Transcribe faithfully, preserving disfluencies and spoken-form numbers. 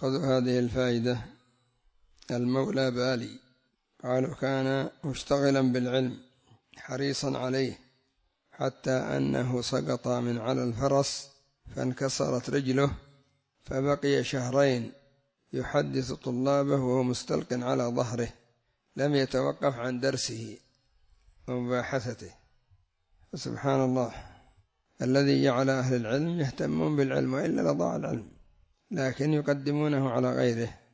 خذوا هذه الفائدة. المولى بالي قالوا كان مشتغلا بالعلم حريصا عليه حتى أنه سقط من على الفرس فانكسرت رجله، فبقي شهرين يحدث طلابه وهو مستلق على ظهره، لم يتوقف عن درسه ومباحثته. سبحان الله الذي جعل أهل العلم يهتمون بالعلم، وإلا لضاع العلم، لكن يقدمونه على غيره.